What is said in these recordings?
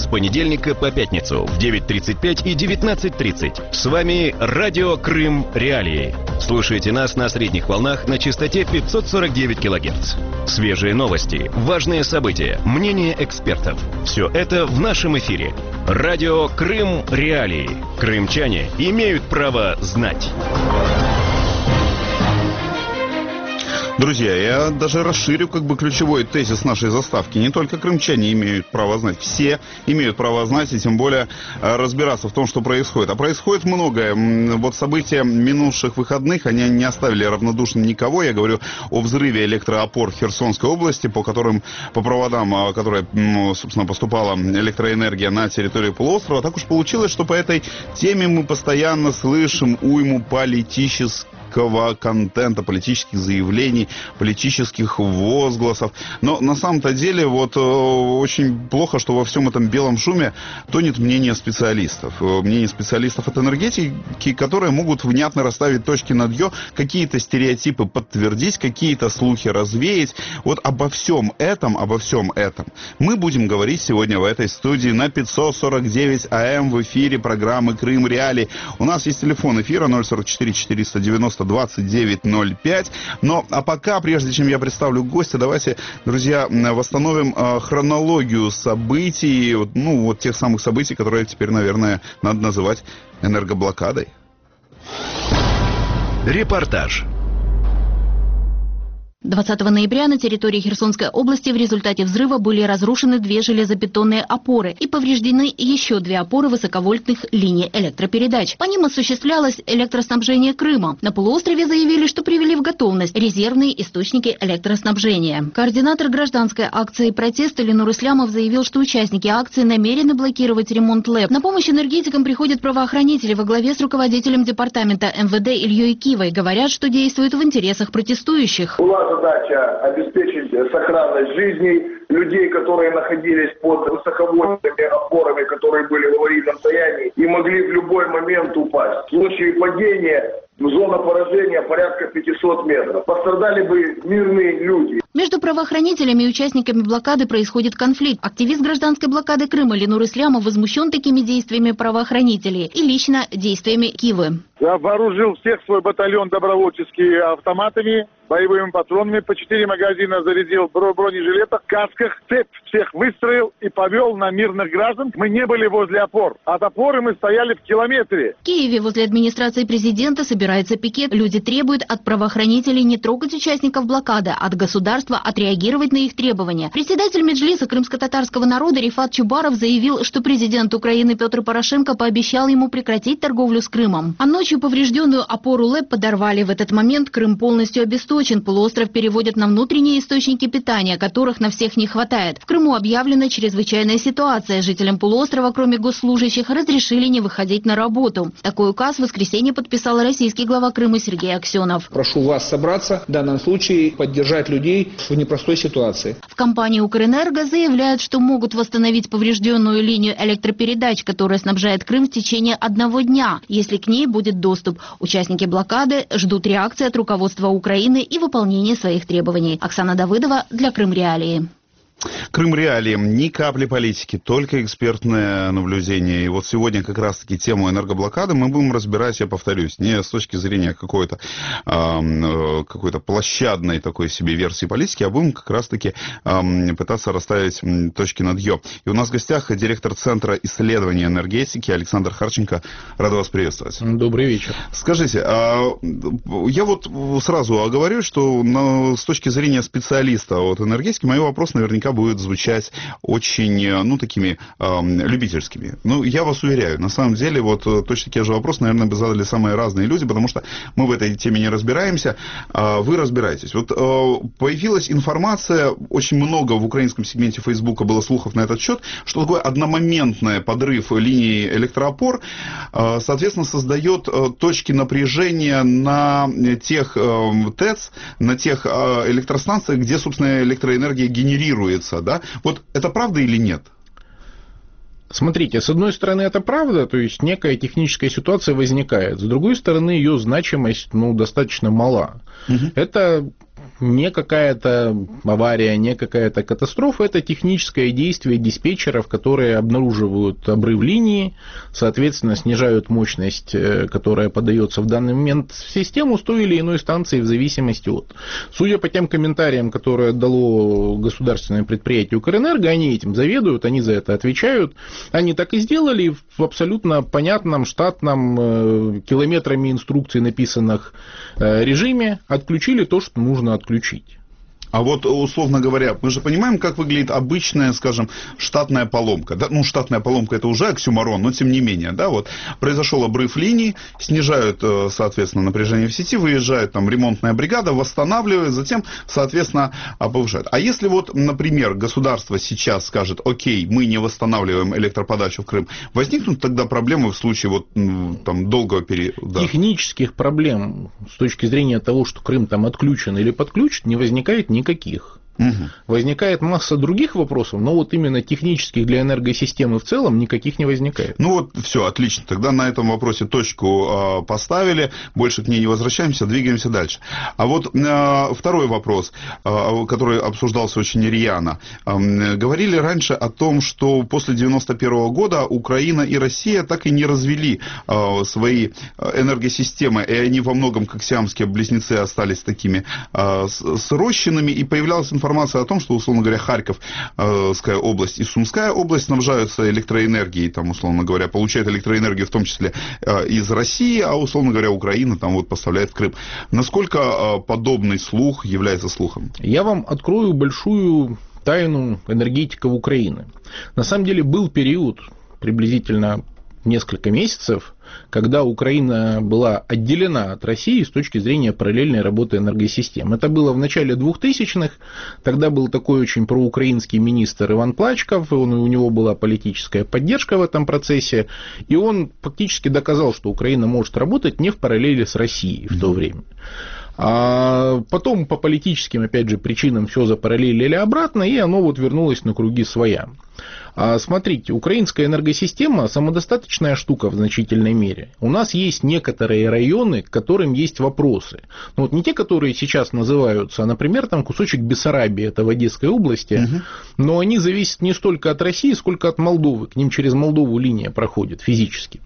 понедельника по пятницу в 9:35 и 19:30. С вами Радио Крым Реалии. Слушайте нас на средних волнах на частоте 549 кГц. Свежие новости, важные события, мнения экспертов. Все это в нашем эфире. Радио Крым Реалии. Крымчане имеют право знать. Друзья, я даже расширю ключевой тезис нашей заставки. Не только крымчане имеют право знать, все имеют право знать и тем более разбираться в том, что происходит. А происходит многое. Вот события минувших выходных, они не оставили равнодушным никого. Я говорю о взрыве электроопор в Херсонской области, по проводам, которые, собственно, поступала электроэнергия на территорию полуострова. Так уж получилось, что по этой теме мы постоянно слышим уйму политического контента, политических заявлений, политических возгласов. Но на самом-то деле очень плохо, что во всем этом белом шуме тонет мнение специалистов. Мнение специалистов от энергетики, которые могут внятно расставить точки над «ё», какие-то стереотипы подтвердить, какие-то слухи развеять. Вот обо всем этом мы будем говорить сегодня в этой студии на 549 АМ в эфире программы «Крым Реалии». У нас есть телефон эфира 044 490 2905. Но пока, прежде чем я представлю гостя, давайте, друзья, восстановим хронологию событий, тех самых событий, которые теперь, наверное, надо называть энергоблокадой. Репортаж. 20 ноября на территории Херсонской области в результате взрыва были разрушены 2 железобетонные опоры и повреждены еще 2 опоры высоковольтных линий электропередач. По ним осуществлялось электроснабжение Крыма. На полуострове заявили, что привели в готовность резервные источники электроснабжения. Координатор гражданской акции протеста Ленур Ислямов заявил, что участники акции намерены блокировать ремонт ЛЭП. На помощь энергетикам приходят правоохранители во главе с руководителем департамента МВД Ильей Кивой. Говорят, что действуют в интересах протестующих. Задача обеспечить сохранность жизней людей, которые находились под высоковольтными опорами, которые были в аварийном состоянии и могли в любой момент упасть. В случае падения зона поражения порядка 500 метров. Пострадали бы мирные люди. Между правоохранителями и участниками блокады происходит конфликт. Активист гражданской блокады Крыма Ленур Ислямов возмущен такими действиями правоохранителей и лично действиями Кивы. Я вооружил всех свой батальон добровольческий автоматами, боевыми патронами, по 4 магазина зарядил в бронежилетах, касках, цепь всех выстроил и повел на мирных граждан. Мы не были возле опор. От опоры мы стояли в километре. В Киеве возле администрации президента собирается пикет. Люди требуют от правоохранителей не трогать участников блокады, от государства отреагировать на их требования. Председатель Меджлиса крымско-татарского народа Рифат Чубаров заявил, что президент Украины Петр Порошенко пообещал ему прекратить торговлю с Крымом. А ночью поврежденную опору ЛЭП подорвали. В этот момент Крым полностью обесточен. Полуостров переводят на внутренние источники питания, которых на всех не хватает. В Крыму объявлена чрезвычайная ситуация. Жителям полуострова, кроме госслужащих, разрешили не выходить на работу. Такой указ в воскресенье подписал российский глава Крыма Сергей Аксенов. Прошу вас собраться, в данном случае поддержать людей в непростой ситуации. В компании «Укрэнерго» заявляют, что могут восстановить поврежденную линию электропередач, которая снабжает Крым в течение 1 дня, если к ней будет доступ. Участники блокады ждут реакции от руководства Украины и выполнения своих требований. Оксана Давыдова для Крым Реалии. Крым Реалии. Ни капли политики, только экспертное наблюдение. И вот сегодня как раз-таки тему энергоблокады мы будем разбирать, я повторюсь, не с точки зрения какой-то площадной такой себе версии политики, а будем как раз-таки пытаться расставить точки над «ё». И у нас в гостях директор Центра исследования энергетики Александр Харченко. Рад вас приветствовать. Добрый вечер. Скажите, я сразу оговорю, что с точки зрения специалиста от энергетики, мой вопрос наверняка будет звучать очень, такими любительскими. Я вас уверяю, на самом деле, точно такие же вопросы, наверное, бы задали самые разные люди, потому что мы в этой теме не разбираемся, вы разбираетесь. Появилась информация, очень много в украинском сегменте Фейсбука было слухов на этот счет, что такое одномоментный подрыв линии электроопор, соответственно, создает точки напряжения на тех ТЭЦ, на тех электростанциях, где, собственно, электроэнергия генерируется. Да? Это правда или нет? Смотрите, с одной стороны, это правда, то есть некая техническая ситуация возникает. С другой стороны, ее значимость достаточно мала. Это не какая-то авария, не какая-то катастрофа, это техническое действие диспетчеров, которые обнаруживают обрыв линии, соответственно, снижают мощность, которая подается в данный момент в систему с той или иной станции в зависимости от. Судя по тем комментариям, которые дало государственное предприятие Укрэнерго, они этим заведуют, они за это отвечают. Они так и сделали в абсолютно понятном, штатном, километрами инструкций написанных режиме, отключили то, что нужно отключить. А вот, условно говоря, мы же понимаем, как выглядит обычная, скажем, штатная поломка. Да? Ну, штатная поломка — это уже оксюморон, но тем не менее. Да? Вот произошел обрыв линий, снижают, соответственно, напряжение в сети, выезжает там ремонтная бригада, восстанавливает, затем, соответственно, повышает. А если вот, например, государство сейчас скажет: окей, мы не восстанавливаем электроподачу в Крым, возникнут тогда проблемы в случае вот там долгого периода? Технических проблем с точки зрения того, что Крым там отключен или подключен, не возникает никаких. Возникает масса других вопросов, но вот именно технических для энергосистемы в целом никаких не возникает. Ну вот, все, отлично. Тогда на этом вопросе точку поставили, больше к ней не возвращаемся, двигаемся дальше. А вот второй вопрос, который обсуждался очень рьяно. Говорили раньше о том, что после 1991 года Украина и Россия так и не развели свои энергосистемы, и они во многом, как сиамские близнецы, остались такими срощенными, и появлялась информация о том, что, условно говоря, Харьковская область и Сумская область снабжаются электроэнергией, там, условно говоря, получают электроэнергию в том числе из России, а, условно говоря, Украина там вот поставляет в Крым. Насколько подобный слух является слухом? Я вам открою большую тайну энергетиков Украины. На самом деле был период, приблизительно несколько месяцев, когда Украина была отделена от России с точки зрения параллельной работы энергосистем. Это было в начале 2000-х, тогда был такой очень проукраинский министр Иван Плачков, у него была политическая поддержка в этом процессе, и он фактически доказал, что Украина может работать не в параллели с Россией в то время. А потом по политическим, опять же, причинам все запараллелили обратно, и оно вот вернулось на круги своя. Смотрите, украинская энергосистема самодостаточная штука в значительной мере. У нас есть некоторые районы, к которым есть вопросы. Ну, вот не те, которые сейчас называются, а, например, там кусочек Бессарабии, это в Одесской области, но они зависят не столько от России, сколько от Молдовы. К ним через Молдову линия проходит физически.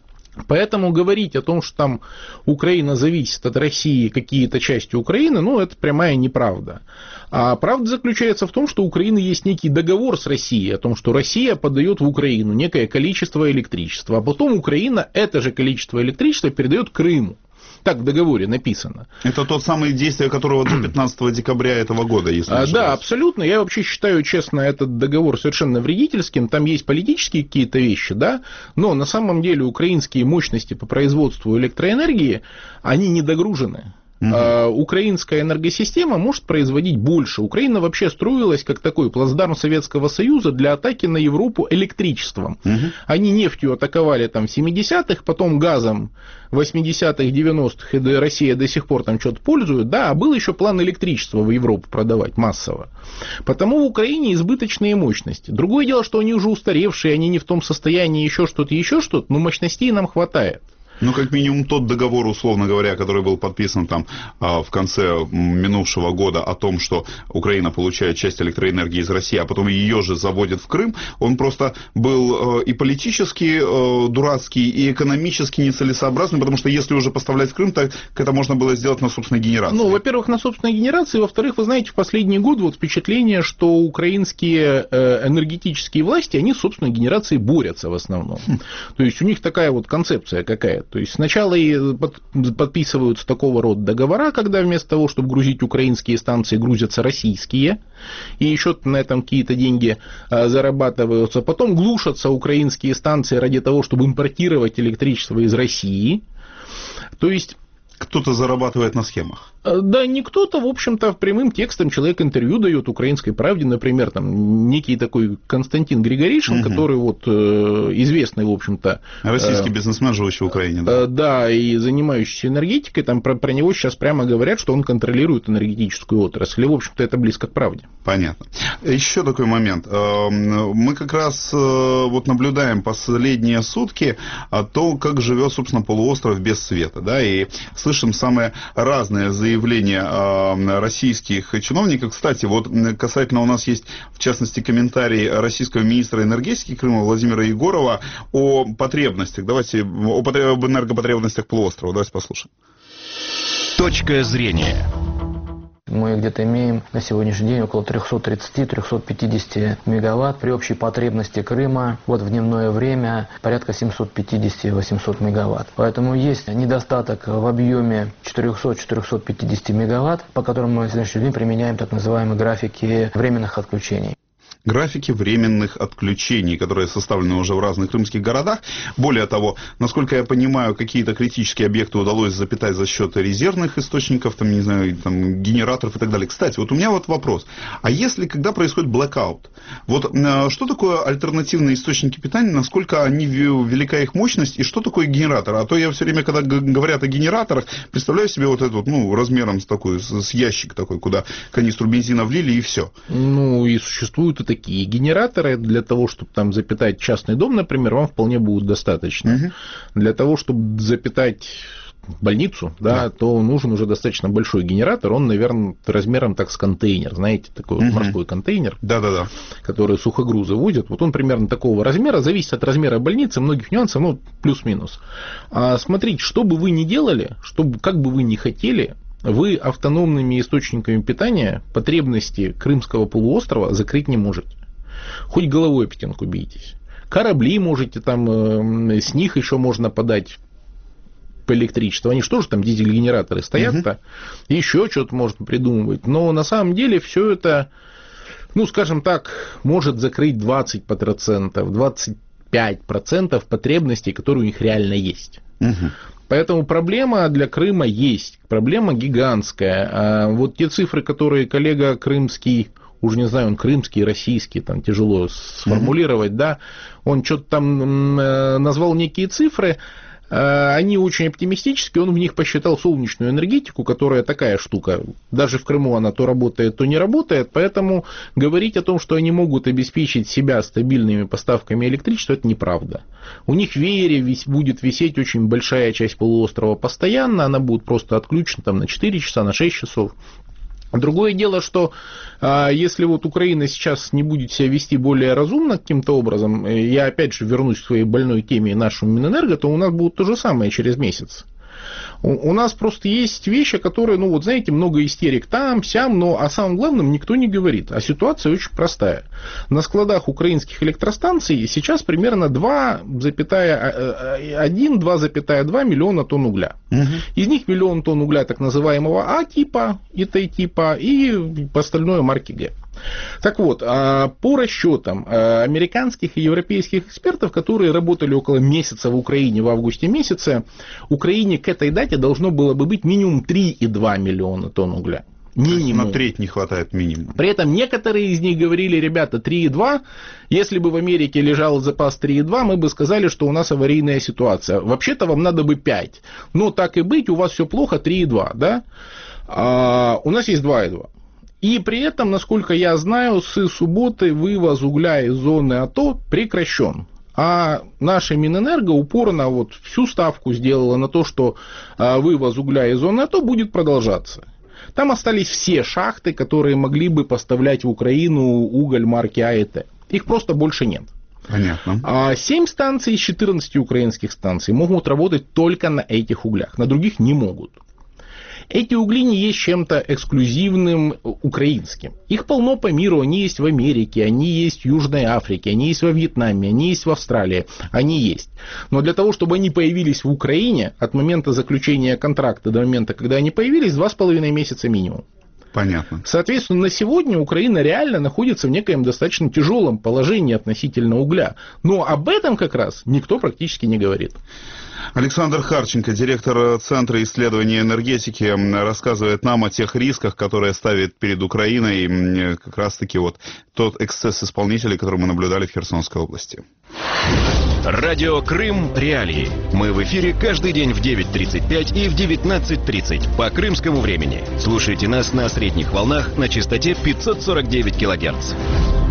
Поэтому говорить о том, что там Украина зависит от России, какие-то части Украины, ну, это прямая неправда. А правда заключается в том, что у Украины есть некий договор с Россией, о том, что Россия подает в Украину некое количество электричества, а потом Украина это же количество электричества передает Крыму. Так в договоре написано. Это тот самый действие, которого до 15 декабря этого года, если не ошибаюсь. Да, абсолютно. Я вообще считаю, честно, этот договор совершенно вредительским. Там есть политические какие-то вещи, да, но на самом деле украинские мощности по производству электроэнергии, они недогружены. Украинская энергосистема может производить больше. Украина вообще строилась как такой плацдарм Советского Союза для атаки на Европу электричеством. Они нефтью атаковали там в 70-х, потом газом в 80-х, 90-х, и Россия до сих пор там что-то пользует, да, а был еще план электричества в Европу продавать массово. Потому в Украине избыточные мощности. Другое дело, что они уже устаревшие, они не в том состоянии, еще что-то, но мощностей нам хватает. Ну, как минимум, тот договор, условно говоря, который был подписан там в конце минувшего года о том, что Украина получает часть электроэнергии из России, а потом ее же заводит в Крым, он просто был и политически дурацкий, и экономически нецелесообразный, потому что если уже поставлять в Крым, так это можно было сделать на собственной генерации. Ну, во-первых, на собственной генерации, во-вторых, вы знаете, в последний год вот впечатление, что украинские энергетические власти, они с собственной генерацией борются в основном. То есть у них такая вот концепция какая-то. То есть сначала и подписываются такого рода договора, когда вместо того, чтобы грузить украинские станции, грузятся российские, и еще на этом какие-то деньги зарабатываются. Потом глушатся украинские станции ради того, чтобы импортировать электричество из России. То есть кто-то зарабатывает на схемах. Да, не кто-то, в общем-то, прямым текстом человек интервью дает «Украинской правде», например, там некий такой Константин Григоришин, который вот известный, в общем-то... Российский бизнесмен, живущий в Украине, да? Да, и занимающийся энергетикой, там про него сейчас прямо говорят, что он контролирует энергетическую отрасль, и, в общем-то, это близко к правде. Понятно. Еще такой момент. Мы как раз вот наблюдаем последние сутки то, как живет, собственно, полуостров без света, да, и слышим самые разные заявления заявления российских чиновников. Кстати, вот касательно у нас есть, в частности, комментарий российского министра энергетики Крыма Владимира Егорова о потребностях. Давайте об энергопотребностях полуострова. Давайте послушаем. Точка зрения. Мы где-то имеем на сегодняшний день около 330-350 мегаватт при общей потребности Крыма вот в дневное время порядка 750-800 мегаватт. Поэтому есть недостаток в объеме 400-450 мегаватт, по которым мы на сегодняшний день применяем так называемые графики временных отключений. Графики временных отключений, которые составлены уже в разных крымских городах. Более того, насколько я понимаю, какие-то критические объекты удалось запитать за счет резервных источников, там, не знаю, там, генераторов и так далее. Кстати, вот у меня вот вопрос. А если, когда происходит блэкаут, вот что такое альтернативные источники питания, насколько они, велика их мощность, и что такое генератор? А то я все время, когда говорят о генераторах, представляю себе вот этот вот, ну, размером с такой, с ящик такой, куда канистру бензина влили и все. Ну, и существуют и такие генераторы. Для того, чтобы там запитать частный дом, например, вам вполне будет достаточно. Угу. Для того, чтобы запитать больницу, да, то нужен уже достаточно большой генератор. Он, наверное, размером так с контейнер. Знаете, такой вот морской контейнер, который сухогрузы возят. Вот он примерно такого размера. Зависит от размера больницы, многих нюансов, ну, плюс-минус. А смотрите, что бы вы ни делали, как бы вы ни хотели, вы автономными источниками питания потребности Крымского полуострова закрыть не можете. Хоть головой об стенку бейтесь. Корабли можете там, с них еще можно подать по электричеству. Они что же там, дизель-генераторы стоят-то, еще что-то можно придумывать. Но на самом деле все это, ну, скажем так, может закрыть 20%, 25% потребностей, которые у них реально есть. Поэтому проблема для Крыма есть, проблема гигантская. А вот те цифры, которые коллега крымский, уже не знаю, он крымский, российский, там тяжело сформулировать, да, он что-то там назвал некие цифры, они очень оптимистические, он в них посчитал солнечную энергетику, которая такая штука, даже в Крыму она то работает, то не работает, поэтому говорить о том, что они могут обеспечить себя стабильными поставками электричества, это неправда. У них в веере будет висеть очень большая часть полуострова постоянно, она будет просто отключена там, на 4 часа, на 6 часов. Другое дело, что если вот Украина сейчас не будет себя вести более разумно каким-то образом, я опять же вернусь к своей больной теме нашему Минэнерго, то у нас будет то же самое через месяц. У нас просто есть вещи, которые, ну вот знаете, много истерик там, сям, но о самом главном никто не говорит. А ситуация очень простая. На складах украинских электростанций сейчас примерно 2,1-2,2 миллиона тонн угля. Из них миллион тонн угля так называемого А-типа и Т-типа, и остальное марки Г. Так вот, по расчетам американских и европейских экспертов, которые работали около месяца в Украине в августе месяце, Украине к этой дате должно было бы быть минимум 3,2 миллиона тонн угля. Минимум. На треть не хватает минимум. При этом некоторые из них говорили, ребята, 3,2, если бы в Америке лежал запас 3,2, мы бы сказали, что у нас аварийная ситуация. Вообще-то вам надо бы 5. Но так и быть, у вас все плохо, 3,2, да? У нас есть 2,2. И при этом, насколько я знаю, с субботы вывоз угля из зоны АТО прекращен. А наша Минэнерго упорно вот всю ставку сделала на то, что вывоз угля из зоны АТО будет продолжаться. Там остались все шахты, которые могли бы поставлять в Украину уголь марки А и Т. Их просто больше нет. Понятно. 7 станций из 14 украинских станций могут работать только на этих углях, на других не могут. Эти угли не есть чем-то эксклюзивным украинским. Их полно по миру, они есть в Америке, они есть в Южной Африке, они есть во Вьетнаме, они есть в Австралии, они есть. Но для того, чтобы они появились в Украине, от момента заключения контракта до момента, когда они появились, 2,5 месяца минимум. Понятно. Соответственно, на сегодня Украина реально находится в некоем достаточно тяжелом положении относительно угля. Но об этом как раз никто практически не говорит. Александр Харченко, директор Центра исследования энергетики, рассказывает нам о тех рисках, которые ставит перед Украиной как раз-таки вот тот эксцесс исполнителей, который мы наблюдали в Херсонской области. Радио Крым Реалии. Мы в эфире каждый день в 9:35 и в 19:30 по крымскому времени. Слушайте нас на средних волнах на частоте 549 кГц.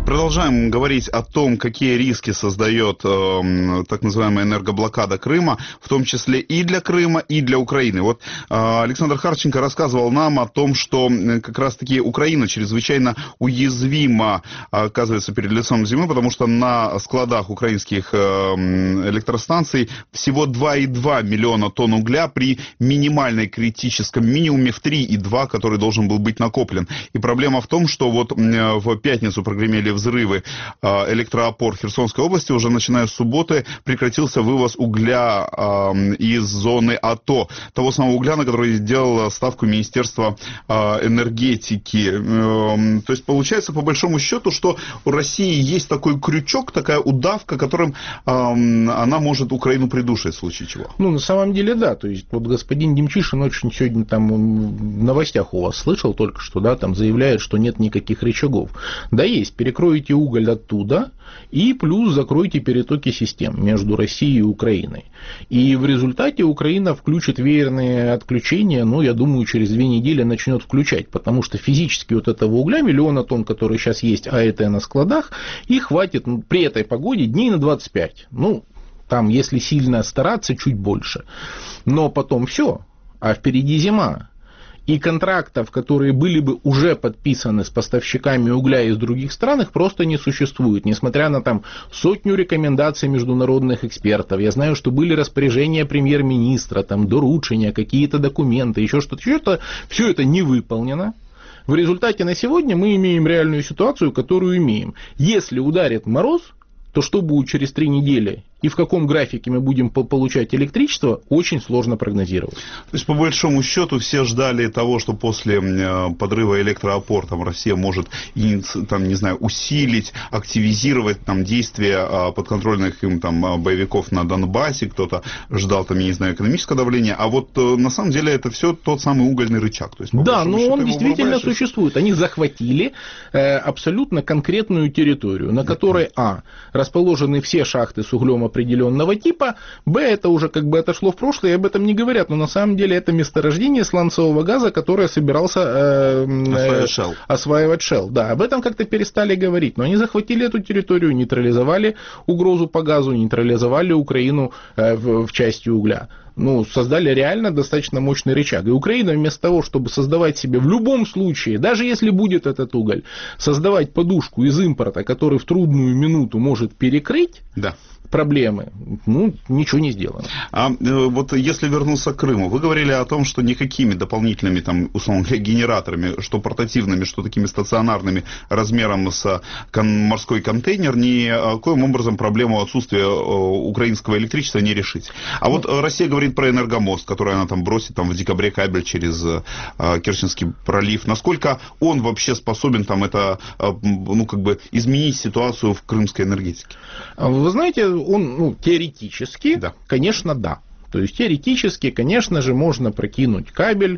Продолжаем говорить о том, какие риски создает так называемая энергоблокада Крыма, в том числе и для Крыма, и для Украины. Вот Александр Харченко рассказывал нам о том, что как раз-таки Украина чрезвычайно уязвима, оказывается, перед лицом зимы, потому что на складах украинских электростанций всего 2,2 миллиона тонн угля при минимальной критическом минимуме в 3,2, который должен был быть накоплен. И проблема в том, что вот в пятницу прогремели взрывы электроопор Херсонской области, уже начиная с субботы прекратился вывоз угля из зоны АТО, того самого угля, на который сделало ставку Министерство энергетики. То есть получается, по большому счету, что у России есть такой крючок, такая удавка, которым она может Украину придушить в случае чего. Ну, на самом деле, да. То есть, вот господин Демчишин очень сегодня там в новостях у вас слышал только что, да, там заявляет, что нет никаких рычагов. Да, есть. Перекройте уголь оттуда и плюс закройте перетоки систем между Россией и Украиной. И в результате Украина включит веерные отключения, ну, я думаю, через 2 недели начнет включать, потому что физически вот этого угля, миллиона тонн, который сейчас есть, а это на складах, и хватит при этой погоде дней на 25. Ну, там, если сильно стараться, чуть больше. Но потом все, а впереди зима. И контрактов, которые были бы уже подписаны с поставщиками угля из других стран, их просто не существует, несмотря на там сотню рекомендаций международных экспертов. Я знаю, что были распоряжения премьер-министра, там доручения, какие-то документы, еще что-то, все это не выполнено. В результате на сегодня мы имеем реальную ситуацию, которую имеем. Если ударит мороз, то что будет через 3 недели и в каком графике мы будем получать электричество, очень сложно прогнозировать. То есть, по большому счету, все ждали того, что после подрыва электроопор там, Россия может, там, не знаю, усилить, активизировать там, действия подконтрольных им там, боевиков на Донбассе, кто-то ждал, там, я не знаю, экономическое давление, а вот на самом деле это все тот самый угольный рычаг. То есть, да, но он действительно существует. Они захватили абсолютно конкретную территорию, на которой, расположены все шахты с углем определенного типа, это уже как бы отошло в прошлое, и об этом не говорят, но на самом деле это месторождение сланцевого газа, которое собирался осваивать Shell. Да, об этом как-то перестали говорить, но они захватили эту территорию, нейтрализовали угрозу по газу, нейтрализовали Украину в части угля. Ну, создали реально достаточно мощный рычаг. И Украина вместо того, чтобы создавать себе в любом случае, даже если будет этот уголь, создавать подушку из импорта, который в трудную минуту может перекрыть проблемы, ничего не сделано. А вот если вернуться к Крыму, вы говорили о том, что никакими дополнительными, там, условно говоря, генераторами, что портативными, что такими стационарными, размером с морской контейнер, никоим образом проблему отсутствия украинского электричества не решить. А вот Россия говорит про энергомост, который она там бросит там, в декабре кабель через Керченский пролив. Насколько он вообще способен там это, изменить ситуацию в крымской энергетике? Вы знаете, он, теоретически, конечно, да. То есть, теоретически, конечно же, можно прокинуть кабель.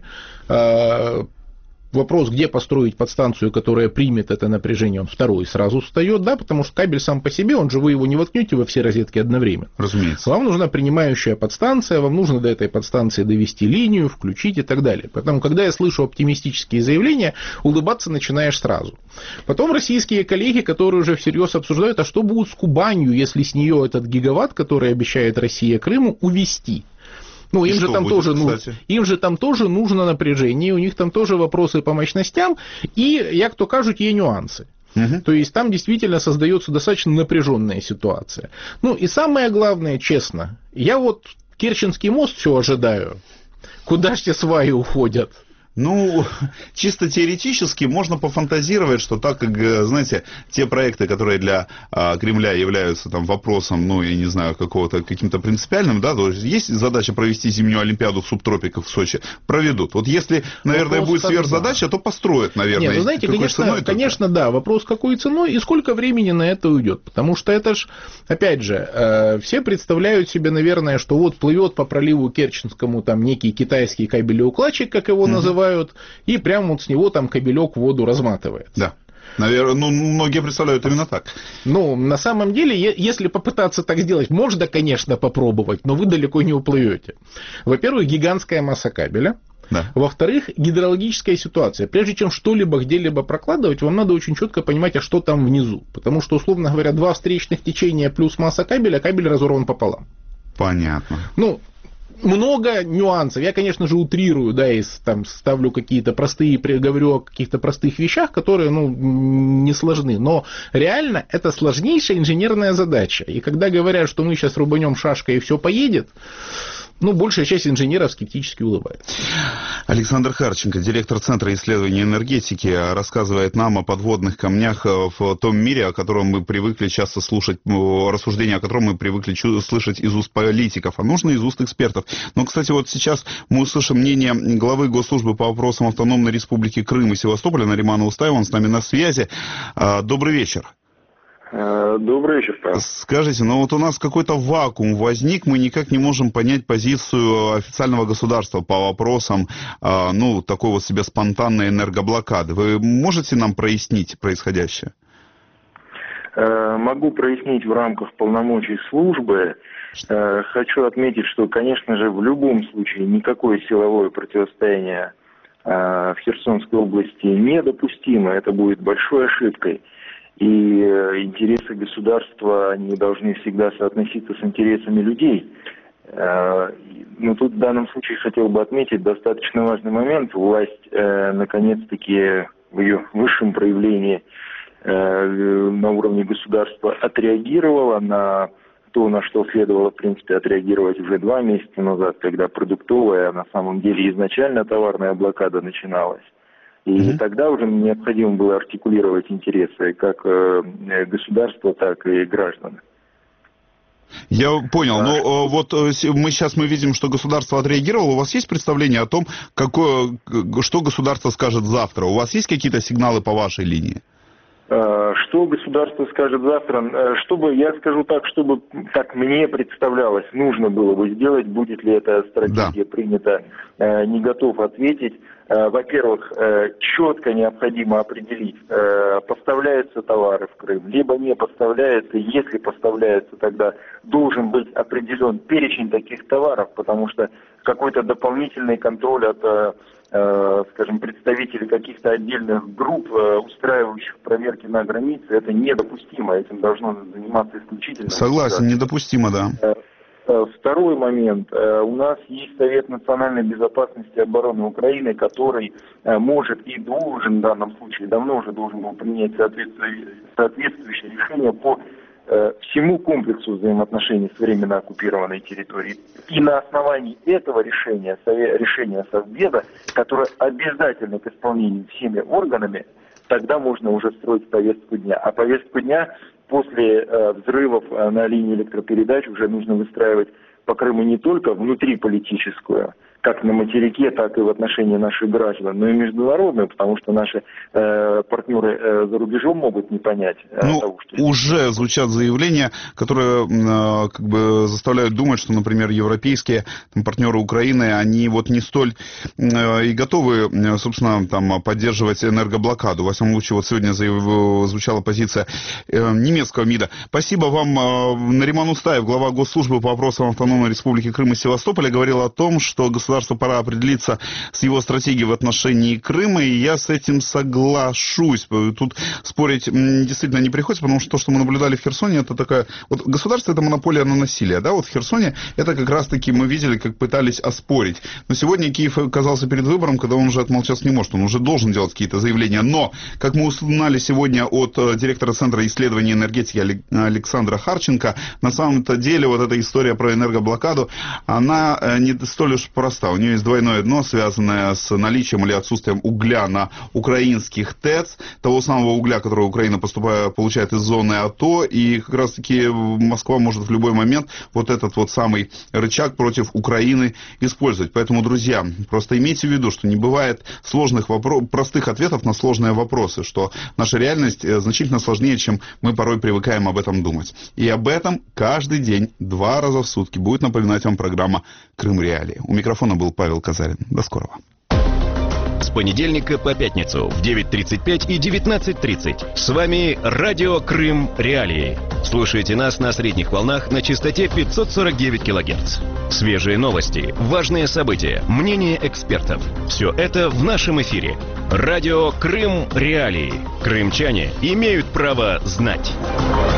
Вопрос, где построить подстанцию, которая примет это напряжение, он второй сразу встает, потому что кабель сам по себе, вы его не воткнете во все розетки одновременно. Разумеется. Вам нужна принимающая подстанция, вам нужно до этой подстанции довести линию, включить и так далее. Поэтому, когда я слышу оптимистические заявления, улыбаться начинаешь сразу. Потом российские коллеги, которые уже всерьез обсуждают, а что будет с Кубанью, если с нее этот гигаватт, который обещает Россия Крыму, увезти? Им же там тоже нужно напряжение, у них там тоже вопросы по мощностям, и, як то кажуть, есть нюансы. То есть там действительно создается достаточно напряженная ситуация. И самое главное, честно, я Керченский мост все ожидаю, куда ж те сваи уходят. Чисто теоретически можно пофантазировать, что так как, знаете, те проекты, которые для Кремля являются там вопросом, я не знаю, каким-то принципиальным, то есть есть задача провести зимнюю Олимпиаду в субтропиках в Сочи, проведут. Вот если, наверное, будет сверхзадача, то построят, наверное. Вы знаете, конечно, да, вопрос какой ценой и сколько времени на это уйдет, потому что это ж, опять же, все представляют себе, наверное, что плывет по проливу Керченскому там некий китайский кабелеукладчик, как его называют, и прямо с него там кабелек в воду разматывает. Да. Наверное, многие представляют именно так. На самом деле, если попытаться так сделать, можно, конечно, попробовать, но вы далеко не уплывете. Во-первых, гигантская масса кабеля. Да. Во-вторых, гидрологическая ситуация. Прежде чем что-либо где-либо прокладывать, вам надо очень четко понимать, а что там внизу. Потому что, условно говоря, 2 встречных течения плюс масса кабеля, кабель разорван пополам. Понятно. Много нюансов. Я, конечно же, утрирую, да, и там ставлю какие-то простые, говорю о каких-то простых вещах, которые, не сложны. Но реально это сложнейшая инженерная задача. И когда говорят, что мы сейчас рубанем шашкой и все поедет, большая часть инженеров скептически улыбается. Александр Харченко, директор Центра исследований энергетики, рассказывает нам о подводных камнях в том мире, о котором мы привыкли часто слушать, рассуждения о котором мы привыкли слышать из уст политиков, а нужно из уст экспертов. Но, кстати, вот сейчас мы услышим мнение главы Госслужбы по вопросам Автономной Республики Крым и Севастополя Наримана Устаева, он с нами на связи. Добрый вечер. Добрый вечер, Павел. Скажите, у нас какой-то вакуум возник, мы никак не можем понять позицию официального государства по вопросам, такой вот себе спонтанной энергоблокады. Вы можете нам прояснить происходящее? Могу прояснить в рамках полномочий службы. Хочу отметить, что, конечно же, в любом случае никакое силовое противостояние в Херсонской области недопустимо. Это будет большой ошибкой. И интересы государства, они должны всегда соотноситься с интересами людей. Но тут в данном случае хотел бы отметить достаточно важный момент. Власть, наконец-таки, в ее высшем проявлении на уровне государства отреагировала на то, на что следовало, в принципе, отреагировать уже 2 месяца назад, когда продуктовая, на самом деле, изначально товарная блокада начиналась. И тогда уже необходимо было артикулировать интересы как государства, так и граждан. Я понял. Мы видим, что государство отреагировало. У вас есть представление о том, что государство скажет завтра? У вас есть какие-то сигналы по вашей линии? Что государство скажет завтра? Я скажу так, чтобы, как мне представлялось, нужно было бы сделать, будет ли эта стратегия принята, не готов ответить. Во-первых, четко необходимо определить, поставляются товары в Крым, либо не поставляются. Если поставляются, тогда должен быть определен перечень таких товаров, потому что какой-то дополнительный контроль от представителей каких-то отдельных групп, устраивающих проверки на границе, это недопустимо. Этим должно заниматься исключительно. Согласен, недопустимо, да. Второй момент. У нас есть Совет национальной безопасности и обороны Украины, который может и должен в данном случае, давно уже должен был принять соответствующее решение по всему комплексу взаимоотношений с временно оккупированной территорией. И на основании этого решения Совбеза, которое обязательно к исполнению всеми органами, тогда можно уже строить повестку дня. А повестку дня после взрывов на линии электропередач уже нужно выстраивать по Крыму не только внутриполитическую, как на материке, так и в отношении наших граждан, но и международную, потому что наши партнеры за рубежом могут не понять того, что... Уже звучат заявления, которые заставляют думать, что, например, европейские партнеры Украины, они не столь и готовы, собственно, поддерживать энергоблокаду. Во всяком случае, сегодня звучала позиция немецкого МИДа. Спасибо вам. Нариман Устаев, глава Госслужбы по вопросам Автономной Республики Крым и Севастополя, говорил о том, что государству пора определиться с его стратегией в отношении Крыма, и я с этим соглашусь. Тут спорить действительно не приходится, потому что то, что мы наблюдали в Херсоне, это такая... государство — это монополия на насилие, да? В Херсоне это как раз-таки мы видели, как пытались оспорить. Но сегодня Киев оказался перед выбором, когда он уже отмолчаться не может, он уже должен делать какие-то заявления. Но, как мы узнали сегодня от директора Центра исследований энергетики Александра Харченко, на самом-то деле эта история про энергоблокаду, она не столь уж проста. У нее есть двойное дно, связанное с наличием или отсутствием угля на украинских ТЭЦ, того самого угля, который Украина получает из зоны АТО, и как раз-таки Москва может в любой момент этот самый рычаг против Украины использовать. Поэтому, друзья, просто имейте в виду, что не бывает простых ответов на сложные вопросы, что наша реальность значительно сложнее, чем мы порой привыкаем об этом думать. И об этом каждый день, 2 раза в сутки будет напоминать вам программа «Крым Реалии». У микрофона был Павел Казарин. До скорого. С понедельника по пятницу в 9:35 и 19:30. С вами Радио Крым Реалии. Слушайте нас на средних волнах на частоте 549 кГц. Свежие новости, важные события, мнения экспертов. Все это в нашем эфире. Радио Крым Реалии. Крымчане имеют право знать.